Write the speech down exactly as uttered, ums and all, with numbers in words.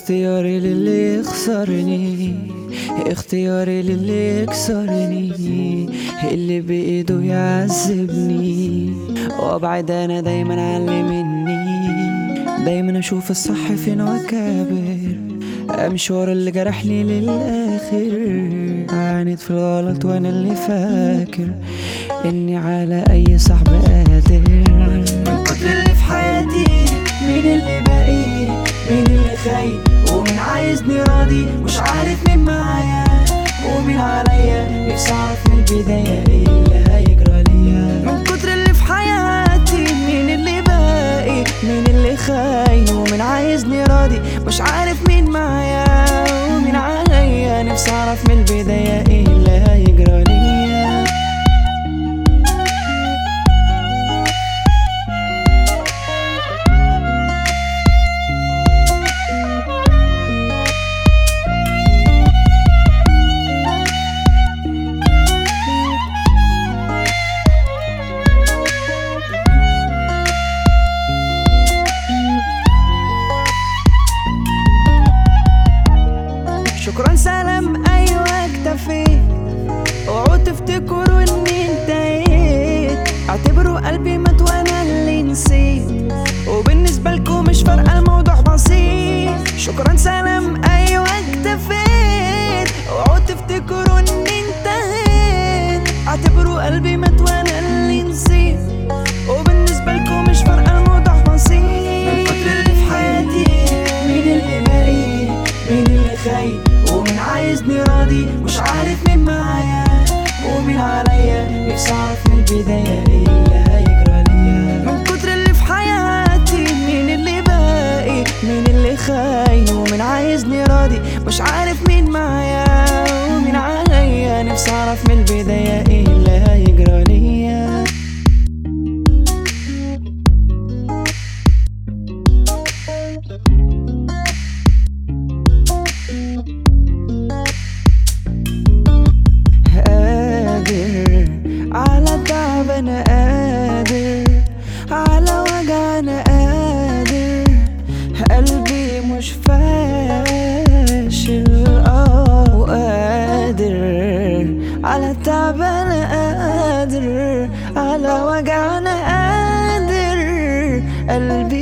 اختياري للي يخسرني، اختياري للي يكسرني، اللي بإيده يعذبني وابعد انا دايما علي مني. دايما اشوف الصح فين واكابر، امشي ورا اللي جرحني للاخر. عانيت في الغلط وانا اللي فاكر اني على اي صاحب قادر. من كتر اللي في حياتي مين اللي باقي، مين اللي خاين ومين عايزني راضي، مش عارف مين معايا ومين عليا. نفسي اعرف من البداية ايه اللي هيجرى ليا. من كتر اللي في حياتي مين اللي باقي، مين اللي خاين ومين عايزني راضي، مش عارف مين معايا ومين عليا. نفسي اعرف من البداية ايه اللي هيجرى ليا. شكرا سلام ايوه اكتفيت، اوعوا تفتكروا اني انتهيت. اعتبروا قلبي مات وانا اللي نسيت، وبالنسبة لكم مش فارقة الموضوع بسيط. شكرا سلام ايوه اكتفيت، اوعوا تفتكروا اني انتهيت. اعتبروا قلبي مات وانا اللي نسيت، وبالنسبة لكم مش فارقة الموضوع بسيط. من كتر اللي في حياتي مين اللي باقي، مين اللي خاين ومين عايزني راضي، مش عارف مين معايا ومين عليا. نفسي اعرف من البداية ايه اللي هيجرى ليا. من كتر اللي في حياتي مين اللي باقي، مين اللي خاين ومين عايزني راضي، مش عارف مين معايا ومين عليا. نفسي اعرف من البداية ايه اللي هيجرى ليا. على تعب انا قادر، على وجع انا قادر. قلبي مش فاشل اه وقادر. على تعب انا قادر، على وجع انا قادر. قلبي